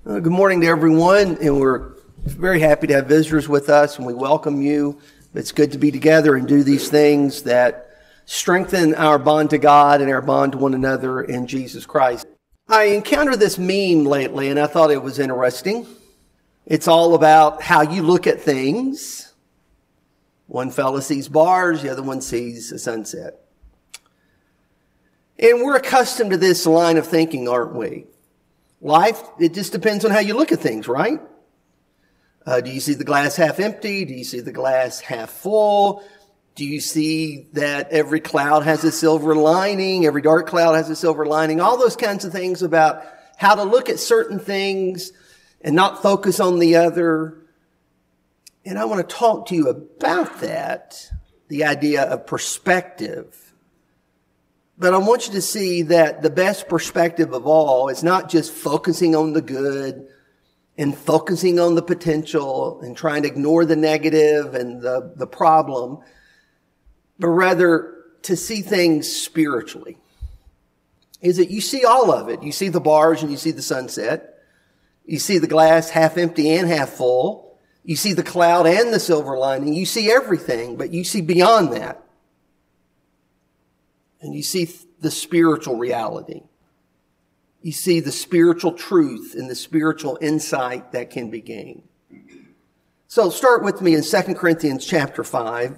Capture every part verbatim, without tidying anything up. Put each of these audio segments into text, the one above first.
Uh, good morning to everyone, and we're very happy to have visitors with us, and we welcome you. It's good to be together and do these things that strengthen our bond to God and our bond to one another in Jesus Christ. I encountered this meme lately, and I thought it was interesting. It's all about how you look at things. One fella sees bars, the other one sees a sunset. And we're accustomed to this line of thinking, aren't we? Life, it just depends on how you look at things, right? Uh, do you see the glass half empty? Do you see the glass half full? Do you see that every cloud has a silver lining? Every dark cloud has a silver lining? All those kinds of things about how to look at certain things and not focus on the other. And I want to talk to you about that, the idea of perspective. But I want you to see that the best perspective of all is not just focusing on the good and focusing on the potential and trying to ignore the negative and the, the problem, but rather to see things spiritually. Is that you see all of it. You see the bars and you see the sunset. You see the glass half empty and half full. You see the cloud and the silver lining. You see everything, but you see beyond that. And you see the spiritual reality. You see the spiritual truth and the spiritual insight that can be gained. So start with me in Second Corinthians chapter five,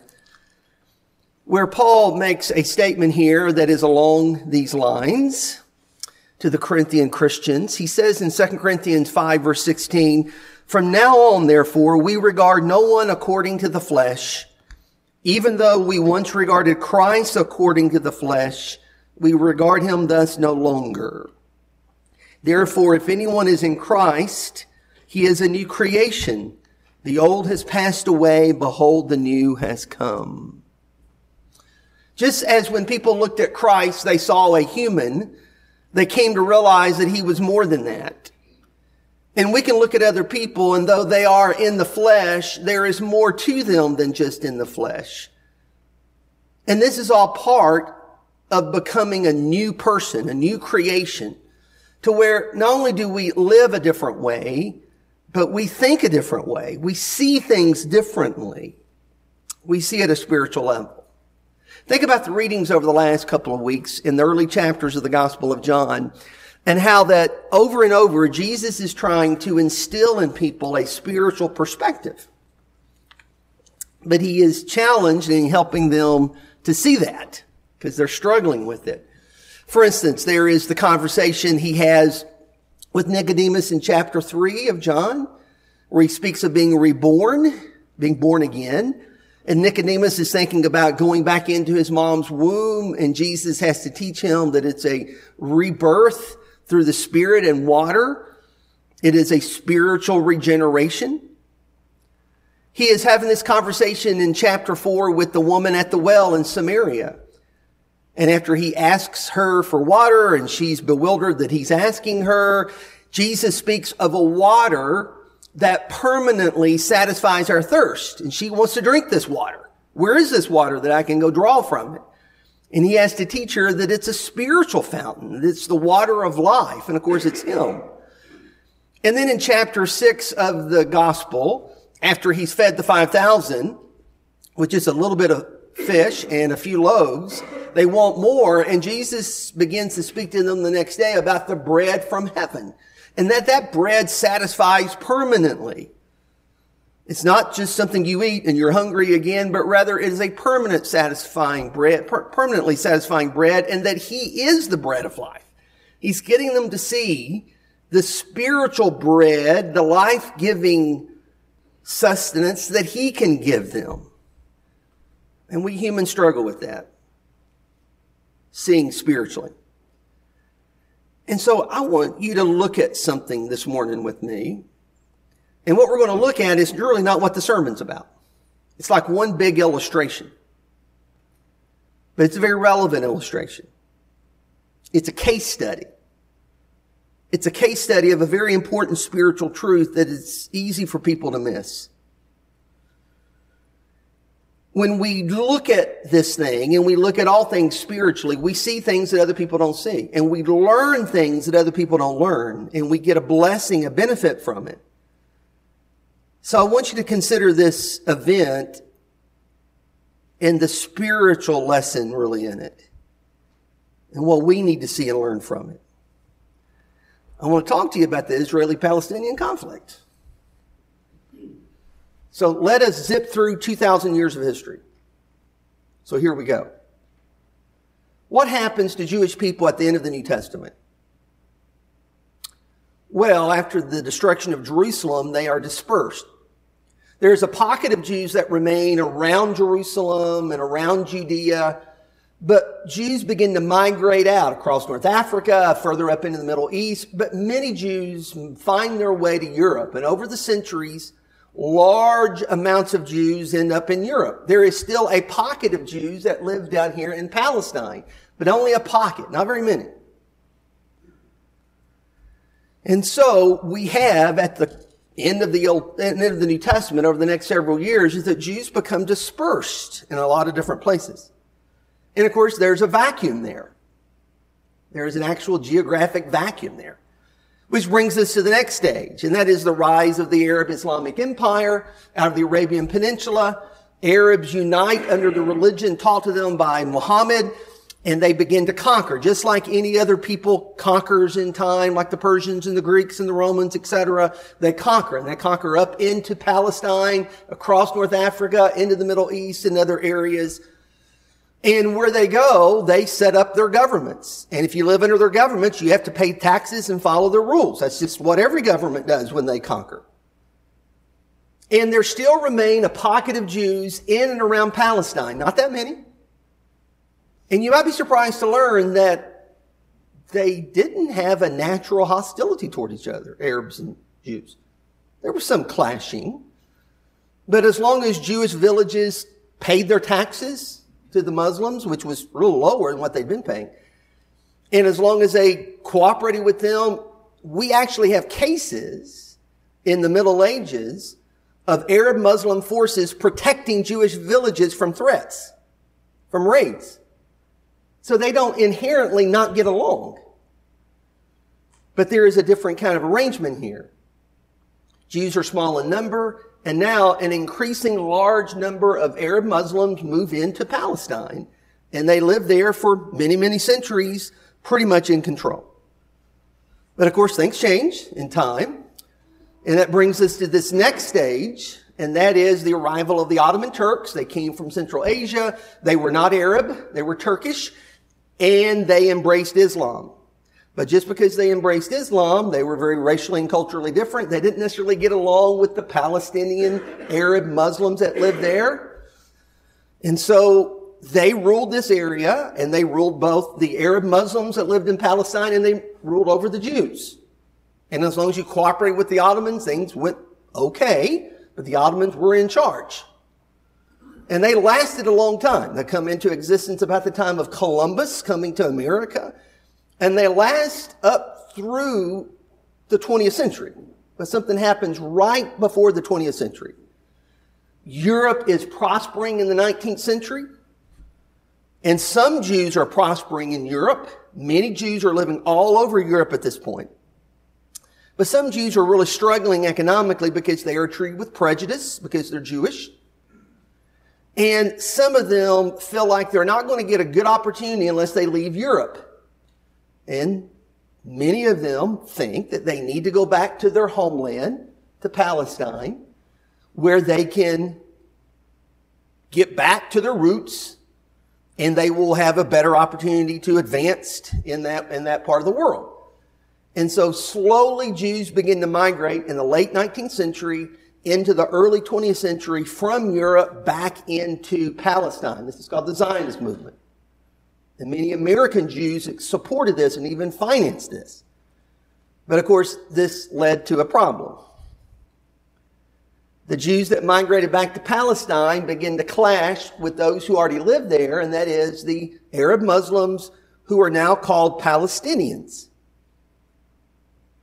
where Paul makes a statement here that is along these lines to the Corinthian Christians. He says in Second Corinthians five, verse sixteen, "From now on, therefore, we regard no one according to the flesh. Even though we once regarded Christ according to the flesh, we regard him thus no longer. Therefore, if anyone is in Christ, he is a new creation. The old has passed away. Behold, the new has come." Just as when people looked at Christ, they saw a human, they came to realize that he was more than that. And we can look at other people, and though they are in the flesh, there is more to them than just in the flesh. And this is all part of becoming a new person, a new creation, to where not only do we live a different way, but we think a different way. We see things differently. We see at a spiritual level. Think about the readings over the last couple of weeks in the early chapters of the Gospel of John, and how that over and over, Jesus is trying to instill in people a spiritual perspective. But he is challenged in helping them to see that, because they're struggling with it. For instance, there is the conversation he has with Nicodemus in chapter three of John, where he speaks of being reborn, being born again. And Nicodemus is thinking about going back into his mom's womb, and Jesus has to teach him that it's a rebirth through the Spirit and water. It is a spiritual regeneration. He is having this conversation in chapter four with the woman at the well in Samaria. And after he asks her for water and she's bewildered that he's asking her, Jesus speaks of a water that permanently satisfies our thirst. And she wants to drink this water. Where is this water that I can go draw from it? And he has to teach her that it's a spiritual fountain. It's the water of life. And of course, it's him. And then in chapter six of the gospel, after he's fed the five thousand, with just a little bit of fish and a few loaves, they want more. And Jesus begins to speak to them the next day about the bread from heaven. And that that bread satisfies permanently. It's not just something you eat and you're hungry again, but rather it is a permanent satisfying bread, per- permanently satisfying bread, and that he is the bread of life. He's getting them to see the spiritual bread, the life-giving sustenance that he can give them. And we humans struggle with that, seeing spiritually. And so I want you to look at something this morning with me. And what we're going to look at is really not what the sermon's about. It's like one big illustration. But it's a very relevant illustration. It's a case study. It's a case study of a very important spiritual truth that is easy for people to miss. when we look at this thing and we look at all things spiritually, we see things that other people don't see. And we learn things that other people don't learn. And we get a blessing, a benefit from it. So I want you to consider this event and the spiritual lesson really in it. And what we need to see and learn from it. I want to talk to you about the Israeli-Palestinian conflict. So let us zip through two thousand years of history. So here we go. What happens to Jewish people at the end of the New Testament? Well, after the destruction of Jerusalem, they are dispersed. There's a pocket of Jews that remain around Jerusalem and around Judea, but Jews begin to migrate out across North Africa, further up into the Middle East, but many Jews find their way to Europe, and over the centuries, large amounts of Jews end up in Europe. There is still a pocket of Jews that live down here in Palestine, but only a pocket, not very many. And so we have at the end of the Old, end of the New Testament over the next several years is that Jews become dispersed in a lot of different places. And of course, there's a vacuum there. There is an actual geographic vacuum there. Which brings us to the next stage, and that is the rise of the Arab Islamic Empire out of the Arabian Peninsula. Arabs unite under the religion taught to them by Muhammad, and they begin to conquer, just like any other people conquers in time, like the Persians and the Greeks and the Romans, et cetera. They conquer, and they conquer up into Palestine, across North Africa, into the Middle East and other areas. And where they go, they set up their governments. And if you live under their governments, you have to pay taxes and follow their rules. That's just what every government does when they conquer. And there still remain a pocket of Jews in and around Palestine. Not that many. And you might be surprised to learn that they didn't have a natural hostility toward each other, Arabs and Jews. There was some clashing. But as long as Jewish villages paid their taxes to the Muslims, which was a little lower than what they'd been paying. And as long as they cooperated with them, we actually have cases in the Middle Ages of Arab Muslim forces protecting Jewish villages from threats, from raids. So they don't inherently not get along. But there is a different kind of arrangement here. Jews are small in number, and now an increasing large number of Arab Muslims move into Palestine, and they live there for many, many centuries, pretty much in control. But of course, things change in time, and that brings us to this next stage, and that is the arrival of the Ottoman Turks. They came from Central Asia. They were not Arab. They were Turkish, and they embraced Islam. But just because they embraced Islam, they were very racially and culturally different. They didn't necessarily get along with the Palestinian Arab Muslims that lived there. And so they ruled this area, and they ruled both the Arab Muslims that lived in Palestine, and they ruled over the Jews. And as long as you cooperated with the Ottomans, things went okay, but the Ottomans were in charge. And they lasted a long time. They come into existence about the time of Columbus coming to America. And they last up through the twentieth century. But something happens right before the twentieth century. Europe is prospering in the nineteenth century. And some Jews are prospering in Europe. Many Jews are living all over Europe at this point. But some Jews are really struggling economically because they are treated with prejudice, because they're Jewish. And some of them feel like they're not going to get a good opportunity unless they leave Europe. And many of them think that they need to go back to their homeland, to Palestine, where they can get back to their roots, and they will have a better opportunity to advance in that, in that part of the world. And so slowly Jews begin to migrate in the late nineteenth century into the early twentieth century from Europe back into Palestine. This is called the Zionist movement. And many American Jews supported this and even financed this. But of course, this led to a problem. The Jews that migrated back to Palestine began to clash with those who already lived there, and that is the Arab Muslims who are now called Palestinians.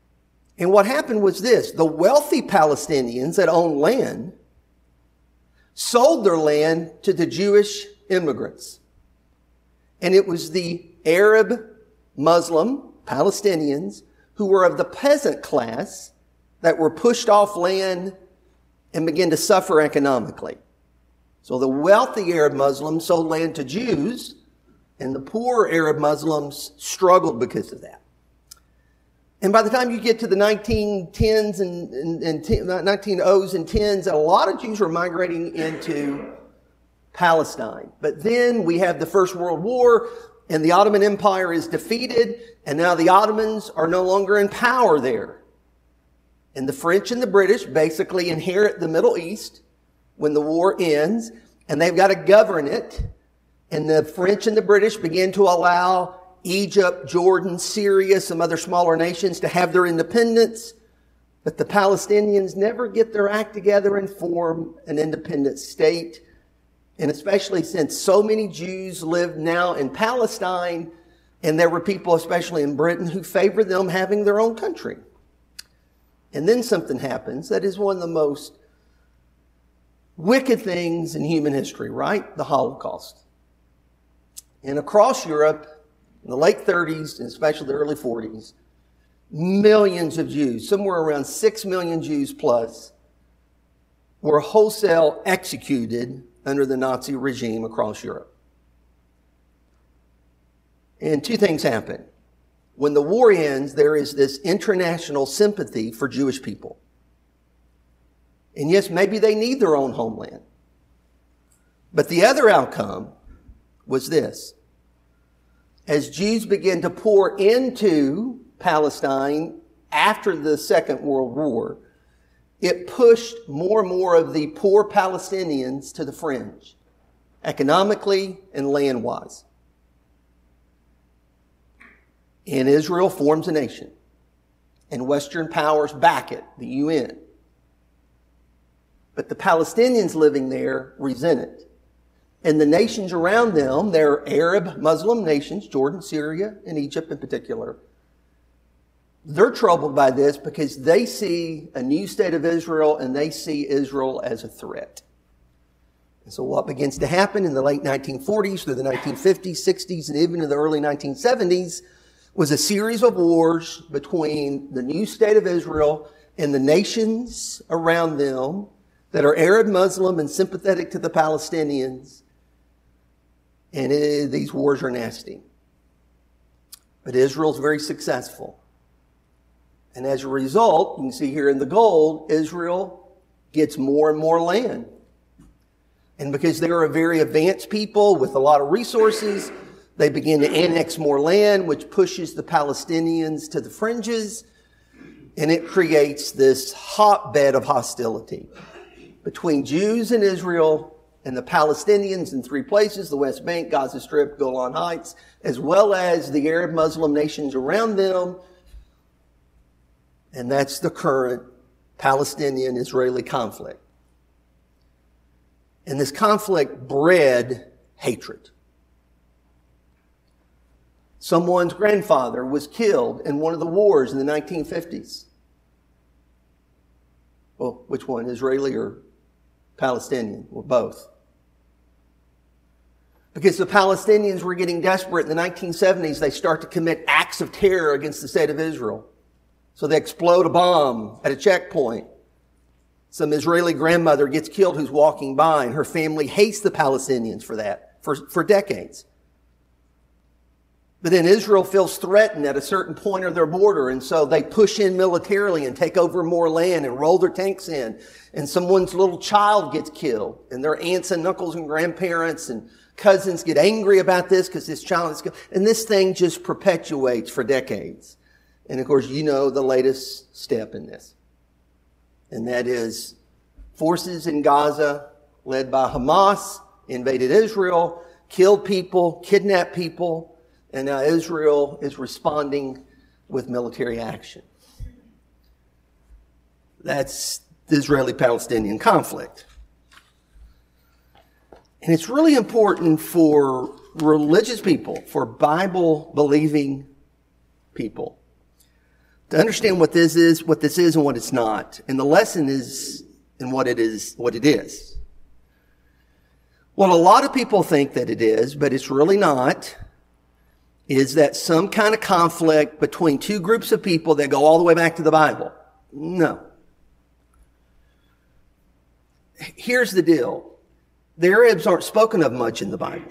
And what happened was this: the wealthy Palestinians that owned land sold their land to the Jewish immigrants. And it was the Arab, Muslim, Palestinians who were of the peasant class that were pushed off land and began to suffer economically. So the wealthy Arab Muslims sold land to Jews, and the poor Arab Muslims struggled because of that. And by the time you get to the nineteen tens and, and, and nineteen ohs and tens, a lot of Jews were migrating into Palestine. But then we have the First World War, and the Ottoman Empire is defeated, and now the Ottomans are no longer in power there. And the French and the British basically inherit the Middle East when the war ends, and they've got to govern it. And the French and the British begin to allow Egypt, Jordan, Syria, some other smaller nations to have their independence. But the Palestinians never get their act together and form an independent state. And especially since so many Jews live now in Palestine, and there were people, especially in Britain, who favored them having their own country. And then something happens that is one of the most wicked things in human history, right? The Holocaust. And across Europe, in the late thirties, and especially the early forties, millions of Jews, somewhere around six million Jews plus, were wholesale executed under the Nazi regime across Europe. And two things happen. When the war ends, there is this international sympathy for Jewish people. And yes, maybe they need their own homeland. But the other outcome was this. As Jews began to pour into Palestine after the Second World War, it pushed more and more of the poor Palestinians to the fringe, economically and land-wise. And Israel forms a nation, and Western powers back it, the U N. But the Palestinians living there resent it. And the nations around them, they're Arab Muslim nations, Jordan, Syria, and Egypt in particular, they're troubled by this because they see a new state of Israel and they see Israel as a threat. And so what begins to happen in the late nineteen forties through the nineteen fifties, sixties, and even in the early nineteen seventies was a series of wars between the new state of Israel and the nations around them that are Arab Muslim and sympathetic to the Palestinians. And it, these wars are nasty. But Israel's very successful. And as a result, you can see here in the gold, Israel gets more and more land. And because they're a very advanced people with a lot of resources, they begin to annex more land, which pushes the Palestinians to the fringes. And it creates this hotbed of hostility between Jews and Israel and the Palestinians in three places, the West Bank, Gaza Strip, Golan Heights, as well as the Arab Muslim nations around them. And that's the current Palestinian-Israeli conflict. And this conflict bred hatred. Someone's grandfather was killed in one of the wars in the nineteen fifties. Well, which one, Israeli or Palestinian? Well, both. Because the Palestinians were getting desperate in the nineteen seventies, they start to commit acts of terror against the state of Israel. So they explode a bomb at a checkpoint. Some Israeli grandmother gets killed who's walking by, and her family hates the Palestinians for that, for, for decades. But then Israel feels threatened at a certain point of their border, and so they push in militarily and take over more land and roll their tanks in. And someone's little child gets killed, and their aunts and uncles and grandparents and cousins get angry about this because this child is killed. And this thing just perpetuates for decades. And of course, you know the latest step in this. And that is forces in Gaza, led by Hamas, invaded Israel, killed people, kidnapped people, and now Israel is responding with military action. That's the Israeli-Palestinian conflict. And it's really important for religious people, for Bible-believing people, to understand what this is, what this is and what it's not. And the lesson is in what it is, what it is. What a lot of people think that it is, but it's really not, is that some kind of conflict between two groups of people that go all the way back to the Bible. No. Here's the deal. The Arabs aren't spoken of much in the Bible.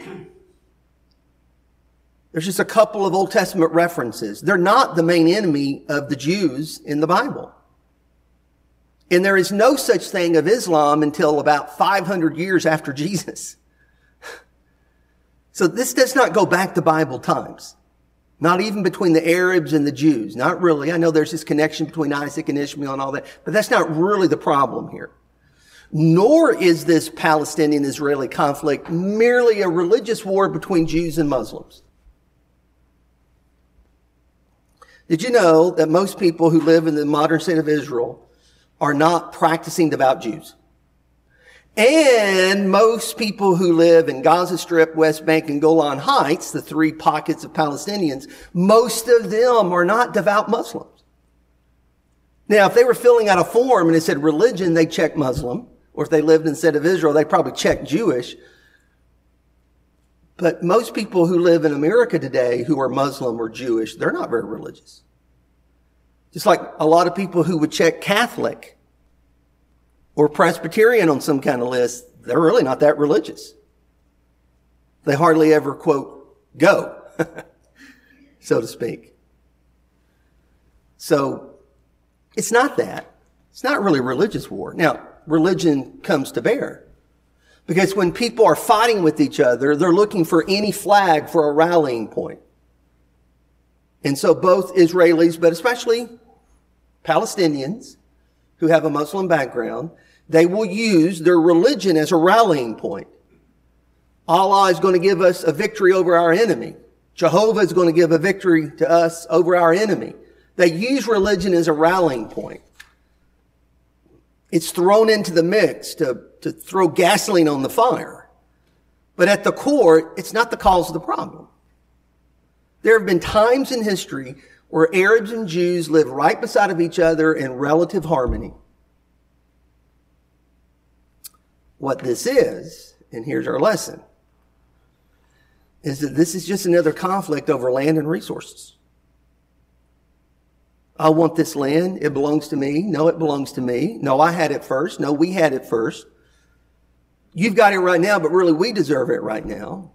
There's just a couple of Old Testament references. They're not the main enemy of the Jews in the Bible. And there is no such thing of Islam until about five hundred years after Jesus. So this does not go back to Bible times. Not even between the Arabs and the Jews. Not really. I know there's this connection between Isaac and Ishmael and all that, but that's not really the problem here. Nor is this Palestinian-Israeli conflict merely a religious war between Jews and Muslims. Did you know that most people who live in the modern state of Israel are not practicing devout Jews? And most people who live in Gaza Strip, West Bank, and Golan Heights, the three pockets of Palestinians, most of them are not devout Muslims. Now, if they were filling out a form and it said religion, they'd check Muslim. Or if they lived instead of Israel, they'd probably check Jewish. But most people who live in America today who are Muslim or Jewish, they're not very religious. Just like a lot of people who would check Catholic or Presbyterian on some kind of list, they're really not that religious. They hardly ever, quote, go, so to speak. So it's not that. It's not really a religious war. Now, religion comes to bear. Because when people are fighting with each other, they're looking for any flag for a rallying point. And so both Israelis, but especially Palestinians who have a Muslim background, they will use their religion as a rallying point. Allah is going to give us a victory over our enemy. Jehovah is going to give a victory to us over our enemy. They use religion as a rallying point. It's thrown into the mix to, to throw gasoline on the fire. But at the core, it's not the cause of the problem. There have been times in history where Arabs and Jews lived right beside of each other in relative harmony. What this is, and here's our lesson, is that this is just another conflict over land and resources. I want this land. It belongs to me. No, it belongs to me. No, I had it first. No, we had it first. You've got it right now, but really we deserve it right now.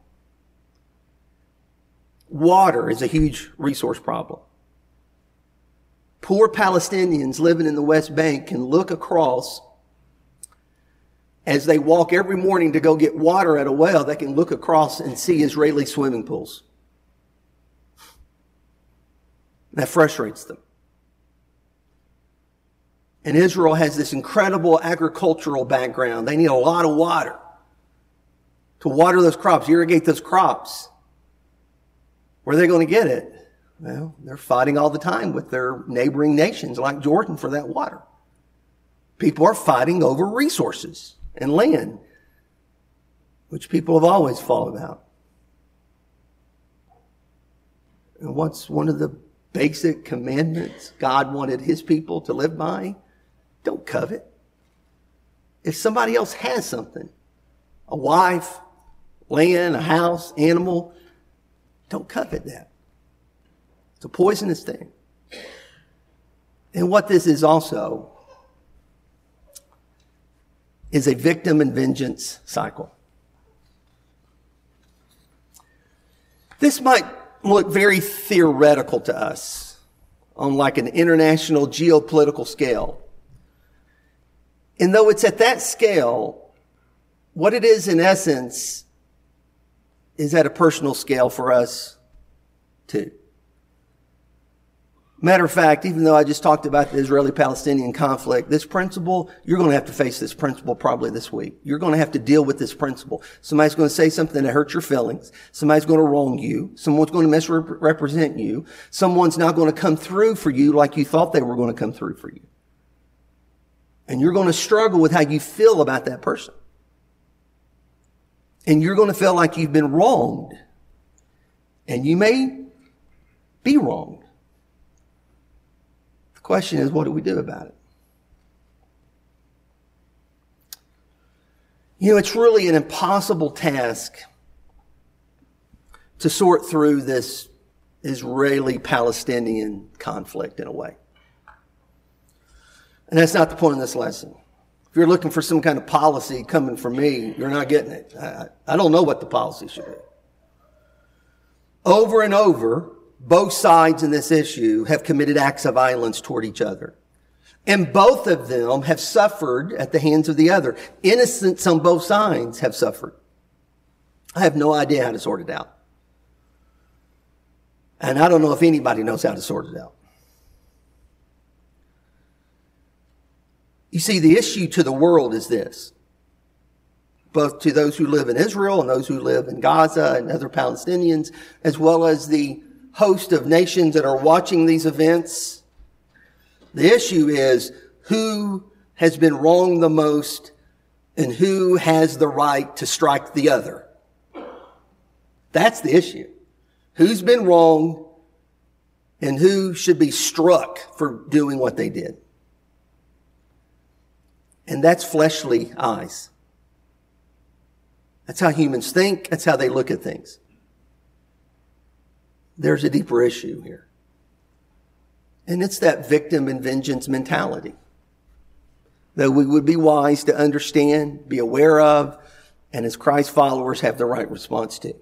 Water is a huge resource problem. Poor Palestinians living in the West Bank can look across as they walk every morning to go get water at a well. They can look across and see Israeli swimming pools. That frustrates them. And Israel has this incredible agricultural background. They need a lot of water to water those crops, irrigate those crops. Where are they going to get it? Well, they're fighting all the time with their neighboring nations like Jordan for that water. People are fighting over resources and land, which people have always fought about. And what's one of the basic commandments God wanted his people to live by? Don't covet. If somebody else has something, a wife, land, a house, animal, don't covet that. It's a poisonous thing. And what this is also is a victim and vengeance cycle. This might look very theoretical to us on like an international geopolitical scale. And though it's at that scale, what it is in essence is at a personal scale for us too. Matter of fact, even though I just talked about the Israeli-Palestinian conflict, this principle, you're going to have to face this principle probably this week. You're going to have to deal with this principle. Somebody's going to say something that hurts your feelings. Somebody's going to wrong you. Someone's going to misrepresent you. Someone's not going to come through for you like you thought they were going to come through for you. And you're going to struggle with how you feel about that person. And you're going to feel like you've been wronged. And you may be wronged. The question is, what do we do about it? You know, it's really an impossible task to sort through this Israeli-Palestinian conflict in a way. And that's not the point of this lesson. If you're looking for some kind of policy coming from me, you're not getting it. I, I don't know what the policy should be. Over and over, both sides in this issue have committed acts of violence toward each other. And both of them have suffered at the hands of the other. Innocents on both sides have suffered. I have no idea how to sort it out. And I don't know if anybody knows how to sort it out. You see, the issue to the world is this. Both to those who live in Israel and those who live in Gaza and other Palestinians, as well as the host of nations that are watching these events. The issue is who has been wronged the most and who has the right to strike the other. That's the issue. Who's been wronged and who should be struck for doing what they did. And that's fleshly eyes. That's how humans think. That's how they look at things. There's a deeper issue here. And it's that victim and vengeance mentality that we would be wise to understand, be aware of, and as Christ followers have the right response to.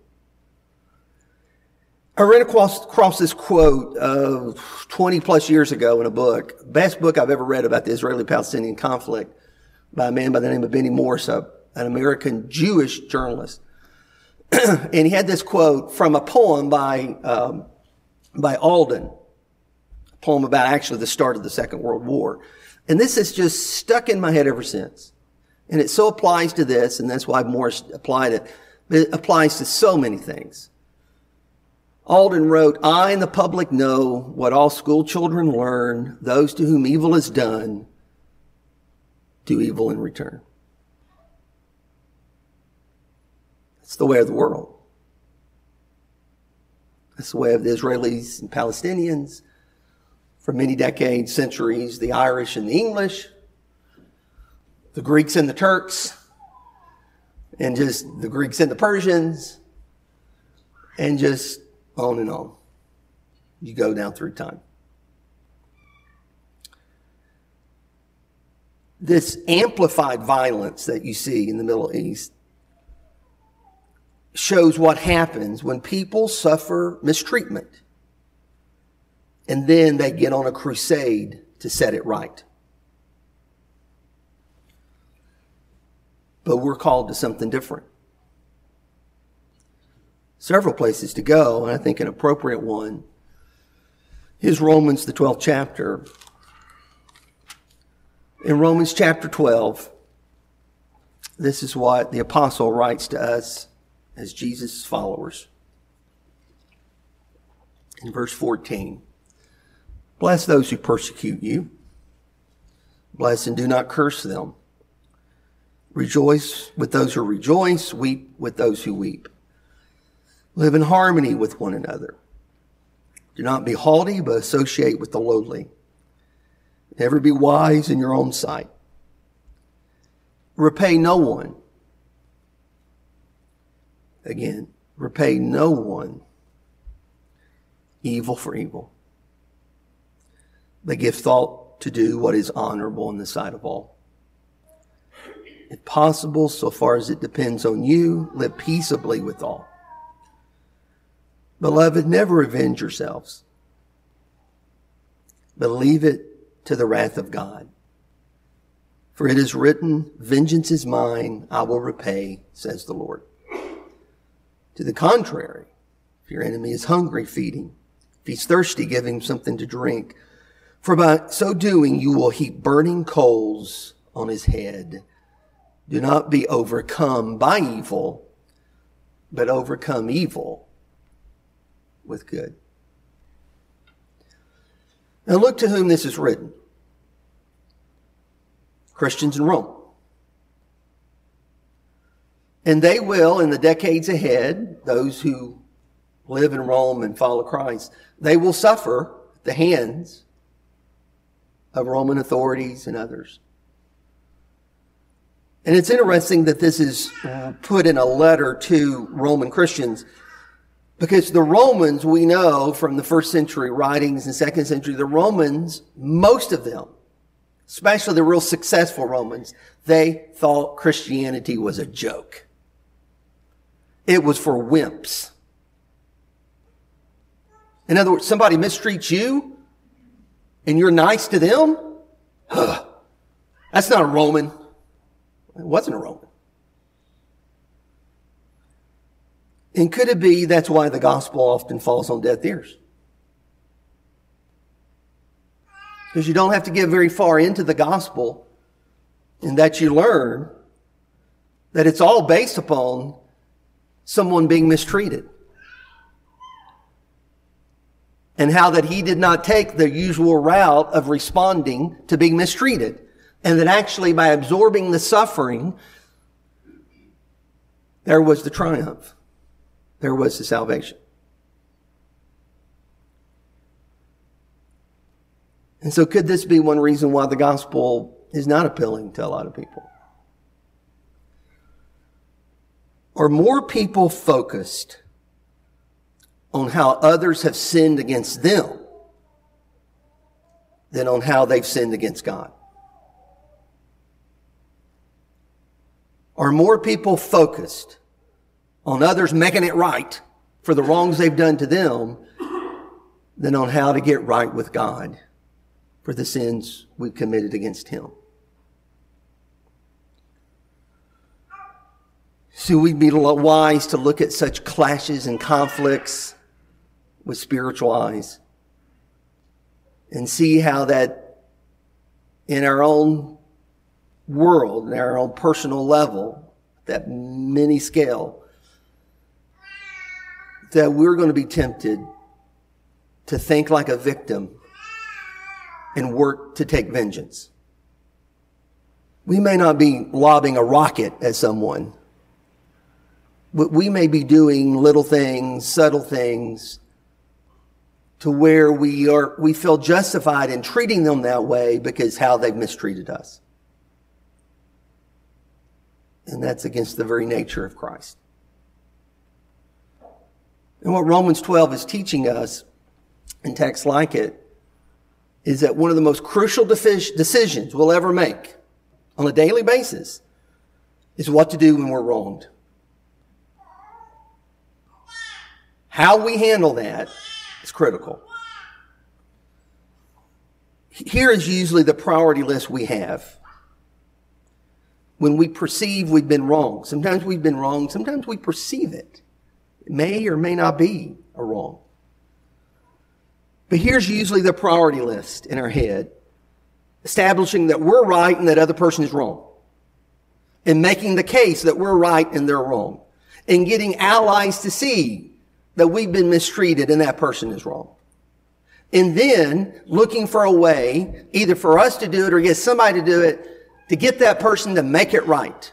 I ran across, across this quote uh, twenty plus years ago in a book, best book I've ever read about the Israeli-Palestinian conflict, by a man by the name of Benny Morris, an American Jewish journalist. And he had this quote from a poem by um, by Alden, a poem about actually the start of the Second World War. And this has just stuck in my head ever since. And it so applies to this, and that's why Morris applied it. But it applies to so many things. Alden wrote, "I and the public know what all school children learn, those to whom evil is done do evil in return." It's the way of the world. It's the way of the Israelis and Palestinians for many decades, centuries, the Irish and the English, the Greeks and the Turks, and just the Greeks and the Persians, and just on and on. You go down through time. This amplified violence that you see in the Middle East shows what happens when people suffer mistreatment and then they get on a crusade to set it right. But we're called to something different. Several places to go, and I think an appropriate one is Romans, the twelfth chapter. In Romans chapter twelve, this is what the apostle writes to us as Jesus' followers. In verse fourteen, "Bless those who persecute you. Bless and do not curse them. Rejoice with those who rejoice. Weep with those who weep. Live in harmony with one another. Do not be haughty, but associate with the lowly. Never be wise in your own sight. Repay no one." Again, repay no one evil for evil, but give thought to do what is honorable in the sight of all. If possible, so far as it depends on you, live peaceably with all. Beloved, never avenge yourselves, but leave it to the wrath of God. For it is written, "Vengeance is mine, I will repay, says the Lord." To the contrary, if your enemy is hungry, feed him. If he's thirsty, give him something to drink. For by so doing, you will heap burning coals on his head. Do not be overcome by evil, but overcome evil with good. Now look to whom this is written. Christians in Rome. And they will, in the decades ahead, those who live in Rome and follow Christ, they will suffer at the hands of Roman authorities and others. And it's interesting that this is put in a letter to Roman Christians, because the Romans, we know from the first century writings and second century, the Romans, most of them, especially the real successful Romans, they thought Christianity was a joke. It was for wimps. In other words, somebody mistreats you and you're nice to them? Huh. That's not a Roman. It wasn't a Roman. And could it be that's why the gospel often falls on deaf ears? Because you don't have to get very far into the gospel and that you learn that it's all based upon someone being mistreated. And how that he did not take the usual route of responding to being mistreated. And that actually by absorbing the suffering, there was the triumph. There was the salvation. And so could this be one reason why the gospel is not appealing to a lot of people? Are more people focused on how others have sinned against them than on how they've sinned against God? Are more people focused on others making it right for the wrongs they've done to them than on how to get right with God for the sins we've committed against Him? So we'd be wise to look at such clashes and conflicts with spiritual eyes and see how that in our own world, in our own personal level, that mini scale, that we're going to be tempted to think like a victim and work to take vengeance. We may not be lobbing a rocket at someone, but we may be doing little things, subtle things, to where we are, we feel justified in treating them that way because how they've mistreated us. And that's against the very nature of Christ. And what Romans twelve is teaching us in texts like it is that one of the most crucial decisions we'll ever make on a daily basis is what to do when we're wronged. How we handle that is critical. Here is usually the priority list we have when we perceive we've been wrong. Sometimes we've been wrong. Sometimes we perceive it. It may or may not be a wrong. But here's usually the priority list in our head. Establishing that we're right and that other person is wrong. And making the case that we're right and they're wrong. And getting allies to see that we've been mistreated and that person is wrong. And then looking for a way, either for us to do it or get somebody to do it, to get that person to make it right.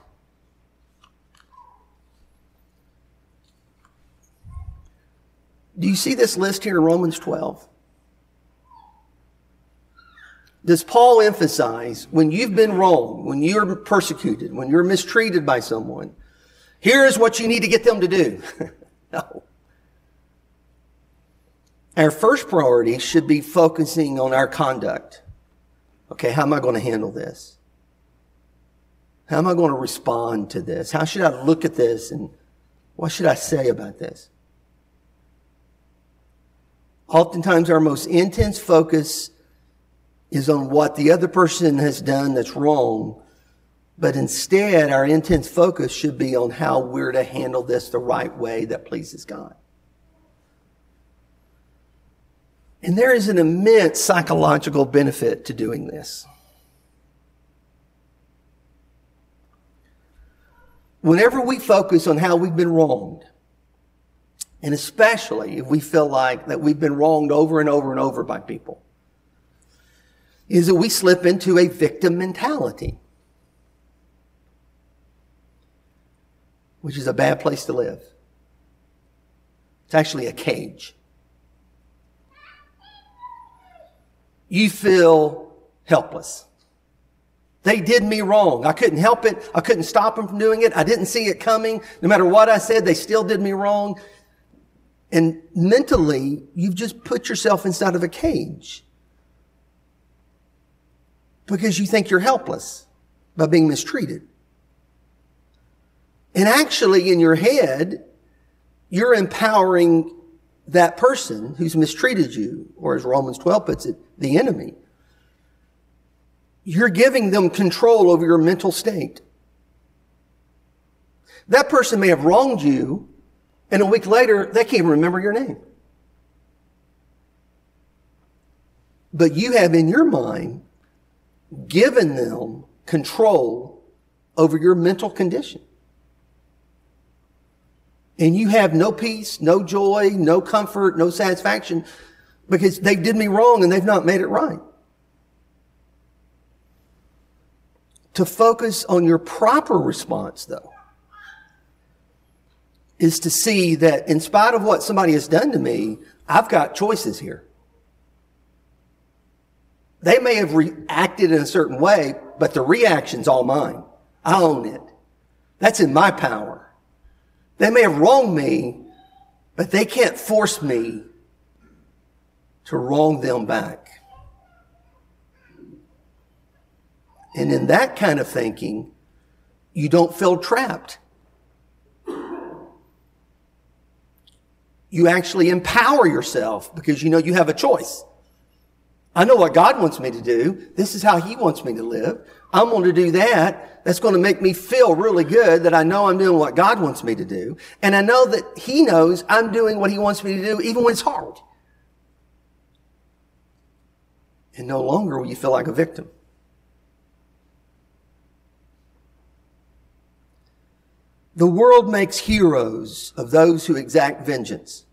Do you see this list here in Romans twelve? Does Paul emphasize when you've been wrong, when you're persecuted, when you're mistreated by someone, here is what you need to get them to do? No. Our first priority should be focusing on our conduct. Okay, how am I going to handle this? How am I going to respond to this? How should I look at this and what should I say about this? Oftentimes our most intense focus is on what the other person has done that's wrong. But instead, our intense focus should be on how we're to handle this the right way that pleases God. And there is an immense psychological benefit to doing this. Whenever we focus on how we've been wronged, and especially if we feel like that we've been wronged over and over and over by people, is that we slip into a victim mentality, which is a bad place to live. It's actually a cage. You feel helpless. They did me wrong. I couldn't help it. I couldn't stop them from doing it. I didn't see it coming. No matter what I said, they still did me wrong. And mentally, you've just put yourself inside of a cage because you think you're helpless by being mistreated. And actually, in your head, you're empowering that person who's mistreated you, or as Romans twelve puts it, the enemy. You're giving them control over your mental state. That person may have wronged you, and a week later, they can't even remember your name. But you have in your mind given them control over your mental condition. And you have no peace, no joy, no comfort, no satisfaction because they did me wrong and they've not made it right. To focus on your proper response, though, is to see that in spite of what somebody has done to me, I've got choices here. They may have reacted in a certain way, but the reaction's all mine. I own it. That's in my power. They may have wronged me, but they can't force me to wrong them back. And in that kind of thinking, you don't feel trapped. You actually empower yourself because you know you have a choice. I know what God wants me to do. This is how He wants me to live. I'm going to do that. That's going to make me feel really good that I know I'm doing what God wants me to do. And I know that He knows I'm doing what He wants me to do even when it's hard. And no longer will you feel like a victim. The world makes heroes of those who exact vengeance.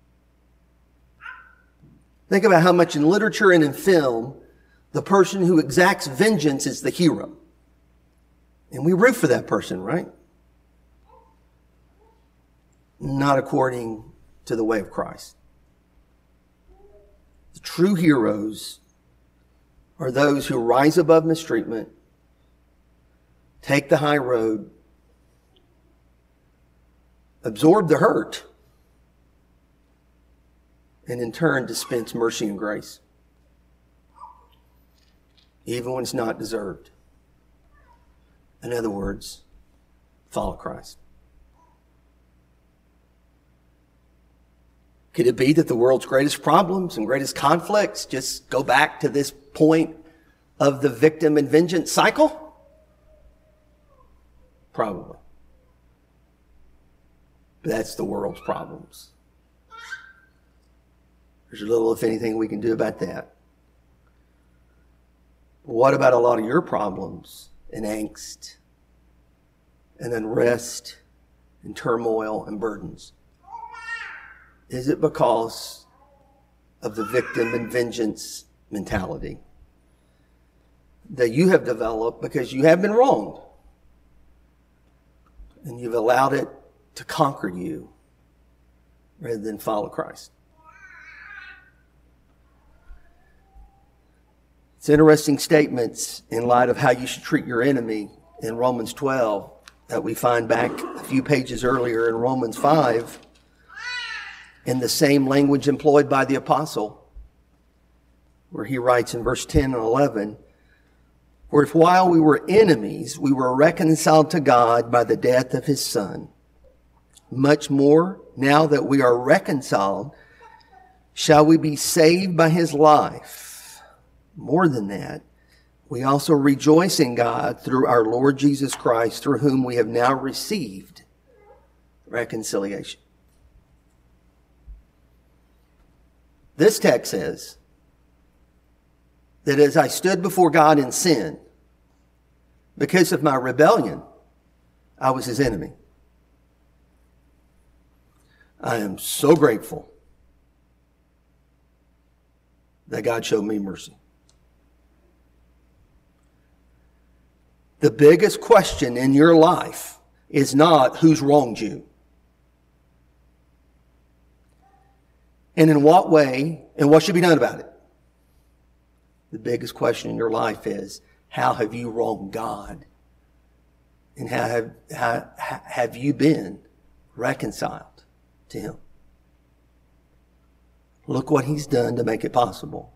Think about how much in literature and in film, the person who exacts vengeance is the hero. And we root for that person, right? Not according to the way of Christ. The true heroes are those who rise above mistreatment, take the high road, absorb the hurt, and in turn dispense mercy and grace, even when it's not deserved. In other words, follow Christ. Could it be that the world's greatest problems and greatest conflicts just go back to this point of the victim and vengeance cycle? Probably. But that's the world's problems. There's little, if anything, we can do about that. What about a lot of your problems and angst and unrest and turmoil and burdens? Is it because of the victim and vengeance mentality that you have developed because you have been wronged and you've allowed it to conquer you rather than follow Christ? It's interesting statements in light of how you should treat your enemy in Romans twelve that we find back a few pages earlier in Romans five in the same language employed by the apostle, where he writes in verse ten and eleven, "For if while we were enemies, we were reconciled to God by the death of His Son, much more, now that we are reconciled, shall we be saved by His life. More than that, we also rejoice in God through our Lord Jesus Christ, through whom we have now received reconciliation." This text says that as I stood before God in sin, because of my rebellion, I was His enemy. I am so grateful that God showed me mercy. The biggest question in your life is not who's wronged you. And in what way, and what should be done about it. The biggest question in your life is, how have you wronged God? And how have, how, have you been reconciled to him? Look what he's done to make it possible.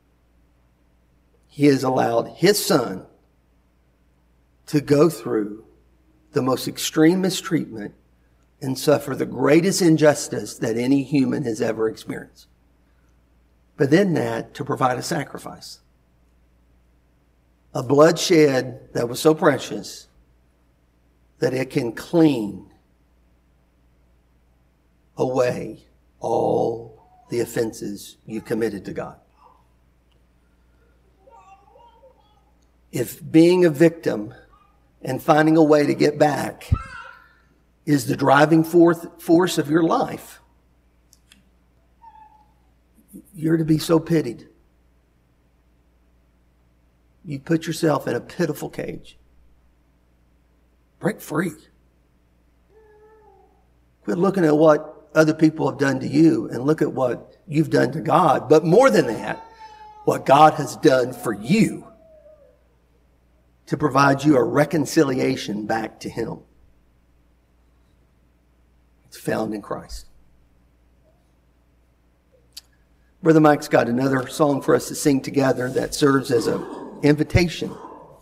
He has allowed his son to go through the most extreme mistreatment and suffer the greatest injustice that any human has ever experienced. But then that, to provide a sacrifice. A bloodshed that was so precious that it can clean away all the offenses you committed to God. If being a victim and finding a way to get back is the driving force of your life, you're to be so pitied. You put yourself in a pitiful cage. Break free. Quit looking at what other people have done to you and look at what you've done to God. But more than that, what God has done for you to provide you a reconciliation back to him. It's found in Christ. Brother Mike's got another song for us to sing together that serves as an invitation.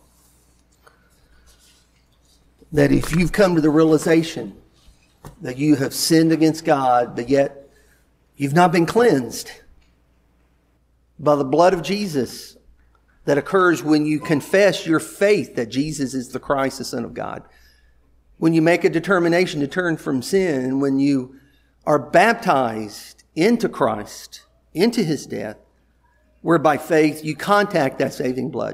That if you've come to the realization that you have sinned against God, but yet you've not been cleansed by the blood of Jesus that occurs when you confess your faith that Jesus is the Christ, the Son of God. When you make a determination to turn from sin, and when you are baptized into Christ, into his death, where by faith you contact that saving blood.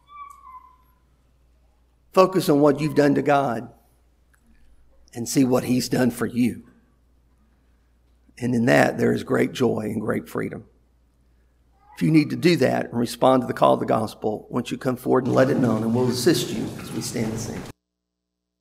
Focus on what you've done to God and see what he's done for you. And in that, there is great joy and great freedom. If you need to do that and respond to the call of the gospel, won't you come forward and let it known, and we'll assist you as we stand and sing.